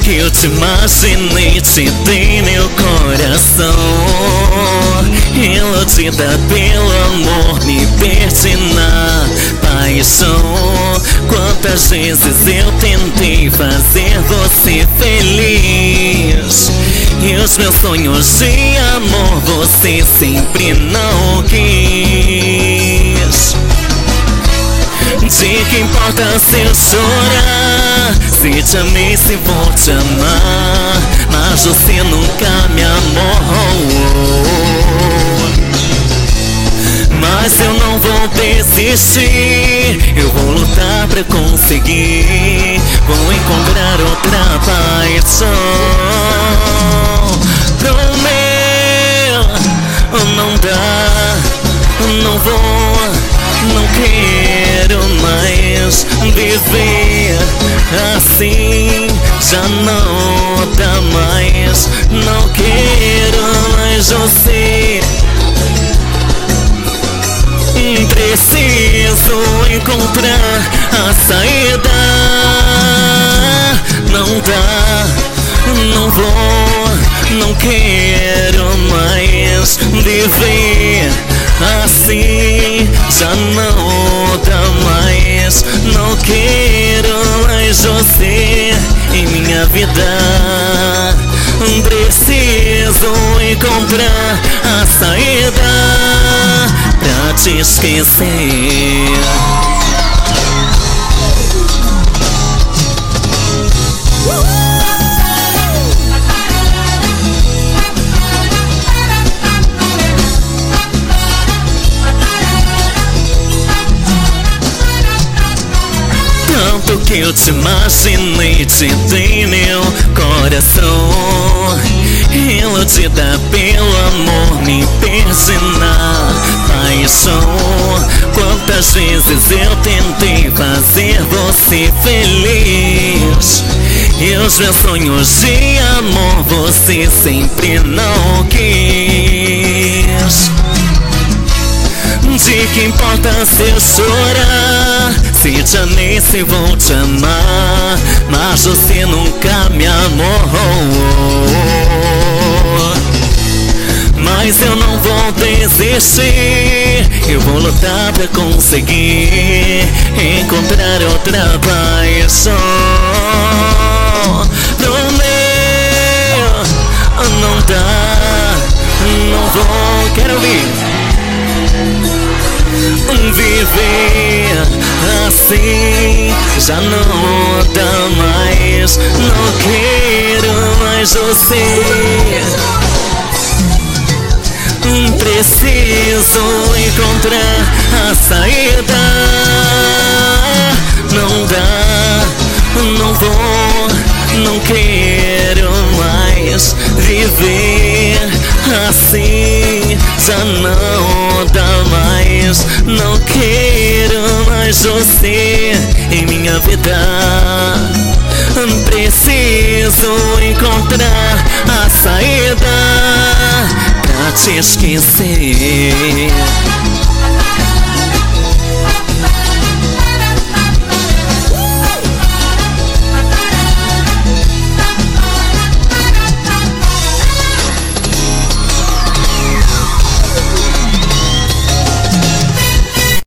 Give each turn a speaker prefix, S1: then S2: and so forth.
S1: que eu te imaginei, te dei meu coração. Iludida pelo amor, me perdi na paixão. Quantas vezes eu tentei fazer você feliz, e os meus sonhos de amor você sempre não quis. De que importa se eu chorar, se te amei, se vou te amar, mas você nunca me amou. Mas eu não vou desistir, eu vou lutar pra conseguir, vou encontrar outra paixão. Prometo, não dá, não vou, não quero mais viver assim, já não dá mais, não quero mais você. Preciso encontrar a saída. Não dá, não vou, não quero mais viver assim, já não dá mais, não quero mais você em minha vida. Preciso encontrar a saída pra te esquecer. Tanto que eu te imaginei, te dei meu coração. Iludida pelo amor, me perdi na paixão. Quantas vezes eu tentei fazer você feliz, e os meus sonhos de amor você sempre não quis. De que importa se eu chorar, se te amei, se vou te amar, mas você nunca me amou. Mas eu não vou desistir, eu vou lutar pra conseguir encontrar outra paixão. Prometo, não dá, não vou, quero ouvir. Viver assim, já não dá mais, não quero mais você. Preciso encontrar a saída. Não dá, não vou, não quero mais viver assim, já não dá mais, não quero mais você em minha vida. Preciso encontrar a saída pra te esquecer.